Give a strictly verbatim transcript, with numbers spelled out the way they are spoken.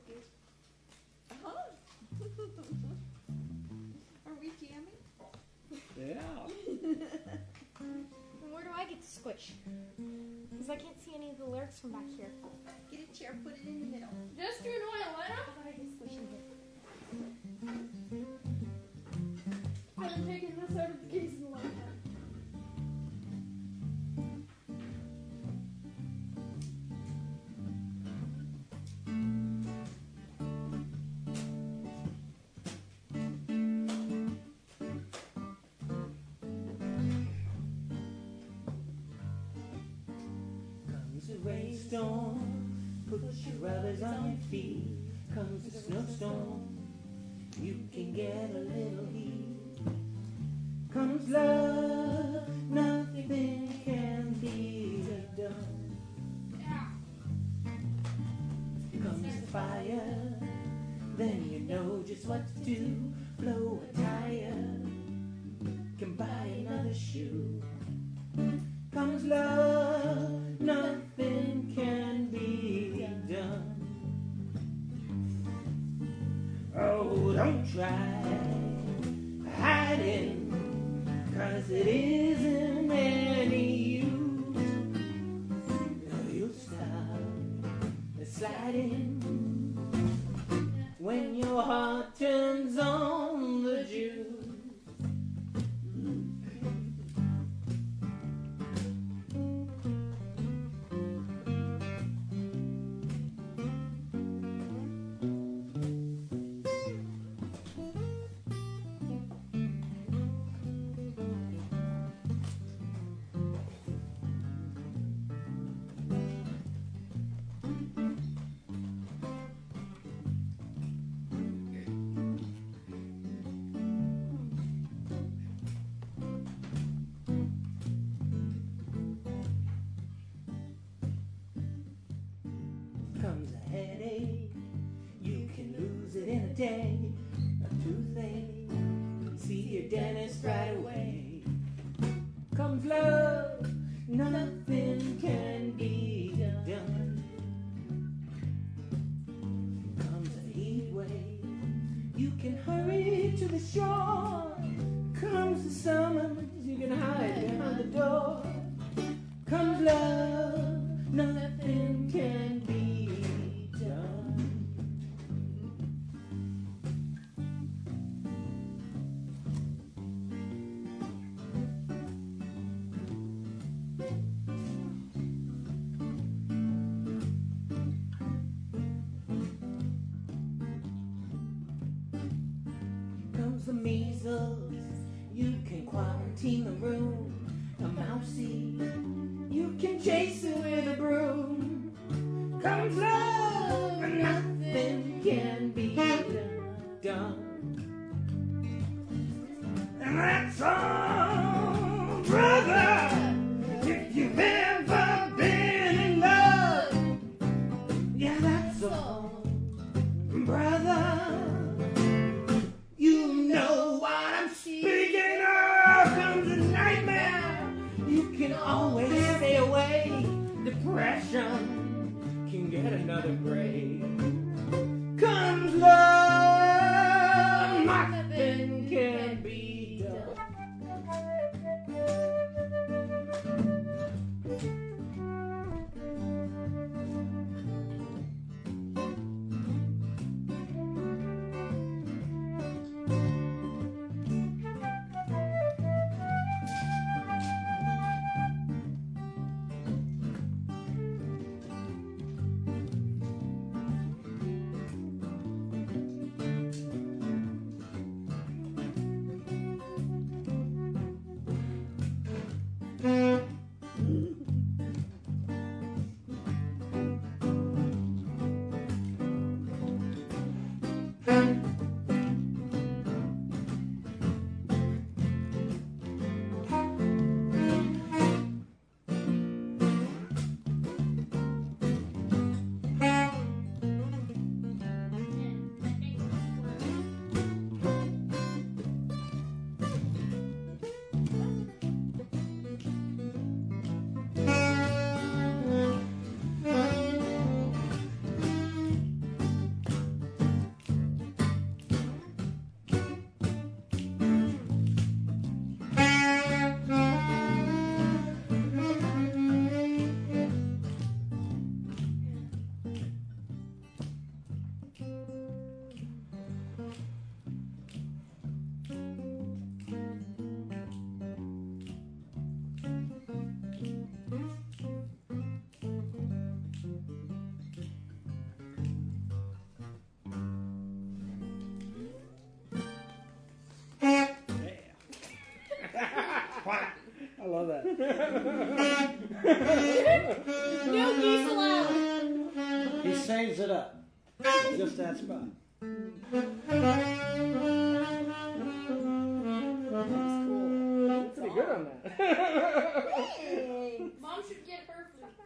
cookies. Uh-huh. Are we jamming? Yeah. Where do I get to squish? Because I can't see any of the lyrics from back here. Get a chair, put it in the middle. Just do an oil, Lena. How about I get squished in here? I haven't taken this out of the case in a long time. Comes a rainstorm, put your rubbers on your feet. Comes a snowstorm, you can get a little heat. Comes love, nothing can be done. Comes the fire, then you know just what to do. Blow a tire, can buy another shoe. Comes love, nothing can be done. Oh, don't try hiding, 'cause it isn't any use. You'll stop sliding when your heart turns on the juice. Comes a headache, you can lose it in a day. A toothache, see your dentist right away. Comes love, nothing can be done. Comes a heat wave, you can hurry to the shore. Comes the summer, you can hide behind the door. Comes love, nothing can be done. Comes the measles, you can quarantine the room. A mousey, you can chase it with a broom. Comes love, and nothing can be done. And that's all, brother, if you've ever been in love. Yeah, that's all, brother. You know what I'm speaking of. Comes a nightmare, you can always stay away. Depression can get another grade. Comes love, nothing can be done. love that. No geese allowed. He saves it up. Just that spot. Pretty good on that. Hey. Mom should get her for